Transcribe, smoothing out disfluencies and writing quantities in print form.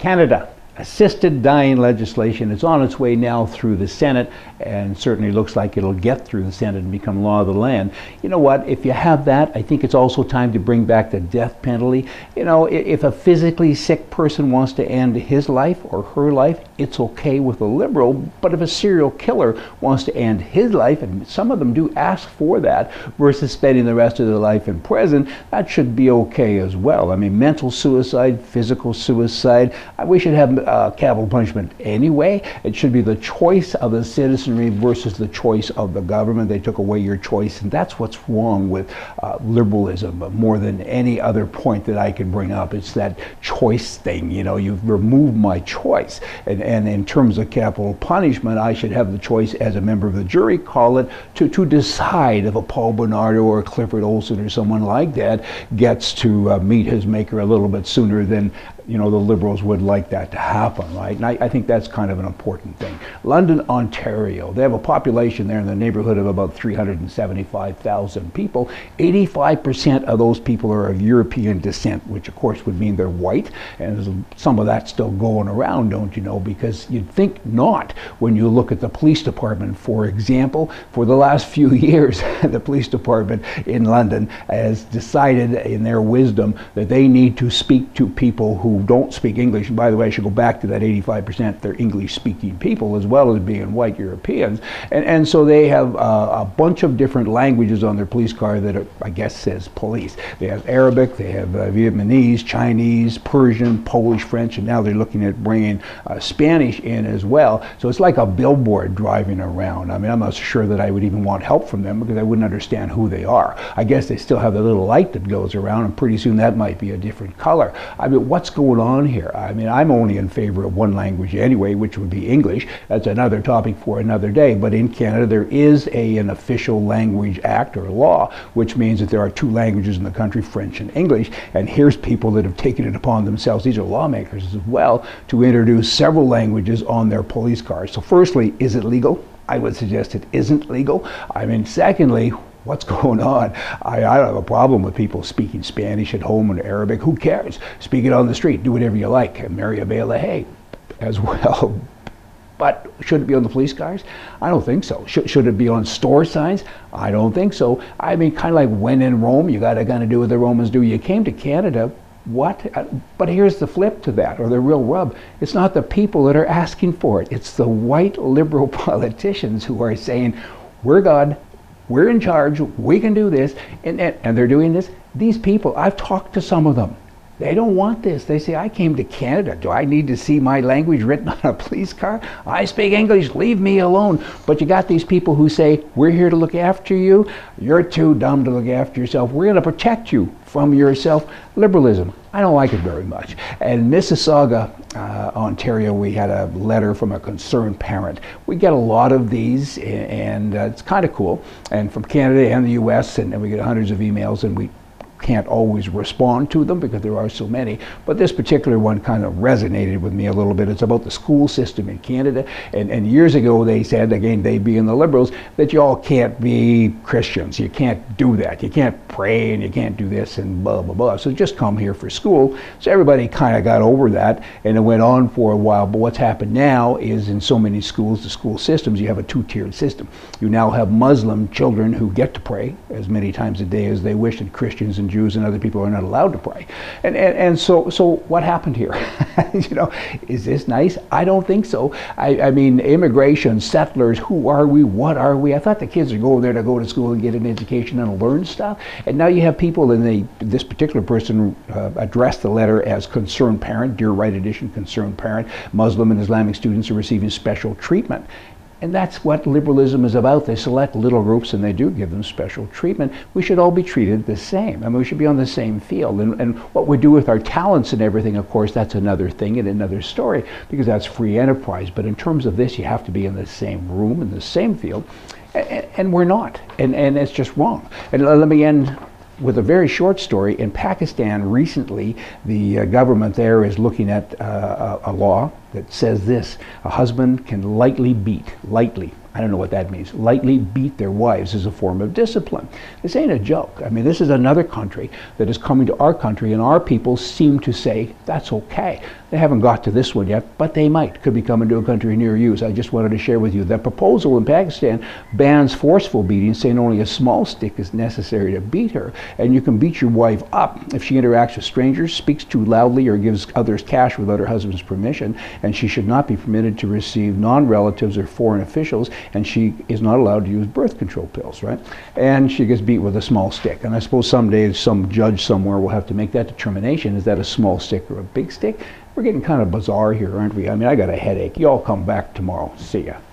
Canada, assisted dying legislation. It's on its way now through the Senate, and certainly looks like it'll get through the Senate and become law of the land. You know what? If you have that, I think it's also time to bring back the death penalty. You know, if a physically sick person wants to end his life or her life, it's okay with a liberal. But if a serial killer wants to end his life, and some of them do ask for that, versus spending the rest of their life in prison, that should be okay as well. I mean, mental suicide, physical suicide, we should have capital punishment anyway. It should be the choice of the citizenry versus the choice of the government. They took away your choice, and that's what's wrong with liberalism more than any other point that I can bring up. It's that choice thing. You know, you've removed my choice. And in terms of capital punishment, I should have the choice as a member of the jury, call it, to decide if a Paul Bernardo or a Clifford Olson or someone like that gets to meet his maker a little bit sooner than, you know, the Liberals would like that to happen, right? And I think that's kind of an important thing. London, Ontario, they have a population there in the neighborhood of about 375,000 people. 85% of those people are of European descent, which of course would mean they're white, and there's some of that still going around, don't you know, because you'd think not when you look at the police department, for example. For the last few years, the police department in London has decided in their wisdom that they need to speak to people who don't speak English. And by the way, I should go back to that 85%. They're English-speaking people as well as being white Europeans. And so they have a bunch of different languages on their police car that are, I guess says police. They have Arabic, they have Vietnamese, Chinese, Persian, Polish, French, and now they're looking at bringing Spanish in as well. So it's like a billboard driving around. I mean, I'm not sure that I would even want help from them because I wouldn't understand who they are. I guess they still have the little light that goes around, and pretty soon that might be a different color. I mean, what's going on here? I mean, I'm only in favor of one language anyway, which would be English. That's another topic for another day. But in Canada, there is an official language act or law, which means that there are two languages in the country, French and English. And here's people that have taken it upon themselves, these are lawmakers as well, to introduce several languages on their police cars. So firstly, is it legal? I would suggest it isn't legal. I mean, secondly, what's going on? I don't have a problem with people speaking Spanish at home and Arabic. Who cares? Speak it on the street. Do whatever you like. And marry a bale of hay as well. But should it be on the police cars? I don't think so. Should it be on store signs? I don't think so. I mean, kind of like when in Rome, you got to kind of do what the Romans do. You came to Canada. What? But here's the flip to that, or the real rub. It's not the people that are asking for it. It's the white liberal politicians who are saying, we're God, we're in charge, we can do this, and they're doing this. These people, I've talked to some of them. They don't want this. They say, I came to Canada. Do I need to see my language written on a police car? I speak English. Leave me alone. But you got these people who say, we're here to look after you. You're too dumb to look after yourself. We're going to protect you from yourself. Liberalism. I don't like it very much. And Mississauga, Ontario, we had a letter from a concerned parent. We get a lot of these, and it's kind of cool. And from Canada and the US, and we get hundreds of emails, and we can't always respond to them because there are so many, but this particular one kind of resonated with me a little bit. It's about the school system in Canada, and years ago they said, again, they being the Liberals, that you all can't be Christians. You can't do that. You can't pray and you can't do this and blah, blah, blah. So just come here for school. So everybody kind of got over that, and it went on for a while. But what's happened now is in so many schools, the school systems, you have a two-tiered system. You now have Muslim children who get to pray as many times a day as they wish, and Christians and Jews and other people are not allowed to pray. And so what happened here? You know, is this nice? I don't think so. I mean, immigration, settlers, who are we? What are we? I thought the kids would go there to go to school and get an education and learn stuff. And now you have people, and this particular person addressed the letter as concerned parent, Dear Right Edition, concerned parent. Muslim and Islamic students are receiving special treatment. And that's what liberalism is about. They select little groups and they do give them special treatment. We should all be treated the same. I mean, we should be on the same field. And what we do with our talents and everything, of course, that's another thing and another story, because that's free enterprise. But in terms of this, you have to be in the same room, in the same field. And we're not. And it's just wrong. And let me end with a very short story. In Pakistan recently, the government there is looking at a law that says this: a husband can lightly beat I don't know what that means, lightly beat their wives as a form of discipline. This ain't a joke. I mean, this is another country that is coming to our country, and our people seem to say that's okay. They haven't got to this one yet, but they might. Could be coming to a country near you. So I just wanted to share with you that proposal in Pakistan bans forceful beating, saying only a small stick is necessary to beat her. And you can beat your wife up if she interacts with strangers, speaks too loudly, or gives others cash without her husband's permission. And she should not be permitted to receive non-relatives or foreign officials, and she is not allowed to use birth control pills, right? And she gets beat with a small stick. And I suppose someday some judge somewhere will have to make that determination. Is that a small stick or a big stick? We're getting kind of bizarre here, aren't we? I mean, I got a headache. Y'all come back tomorrow. See ya.